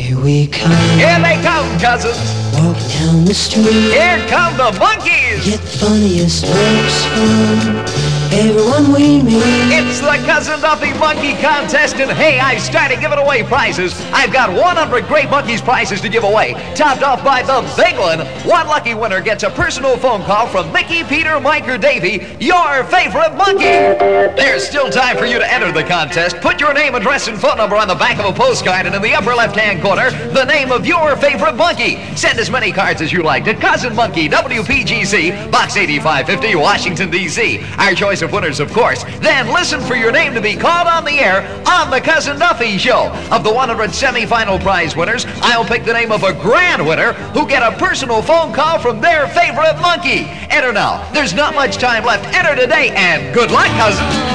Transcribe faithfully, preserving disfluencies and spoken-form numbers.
Here we come. Here they come, cousins. Walking down the street. Here come the monkeys. Get the funniest looks from everyone we meet. It's the Cousin Duffy Monkey Contest, and hey, I've started giving away prizes. I've got one hundred Great Monkeys prizes to give away, topped off by the big one. One lucky winner gets a personal phone call from Mickey, Peter, Mike, or Davy, your favorite monkey. There's still time for you to enter the contest. Put your name, address, and phone number on the back of a postcard, and in the upper left-hand corner, the name of your favorite monkey. Send as many cards as you like to Cousin Monkey, W P G C, Box eighty-five fifty, Washington, D C Our choice of winners, of course. Then listen for your name to be called on the air on the Cousin Duffy Show. Of the one hundred semifinal prize winners, I'll pick the name of a grand winner who get a personal phone call from their favorite monkey. Enter now. There's not much time left. Enter today, and good luck, cousins.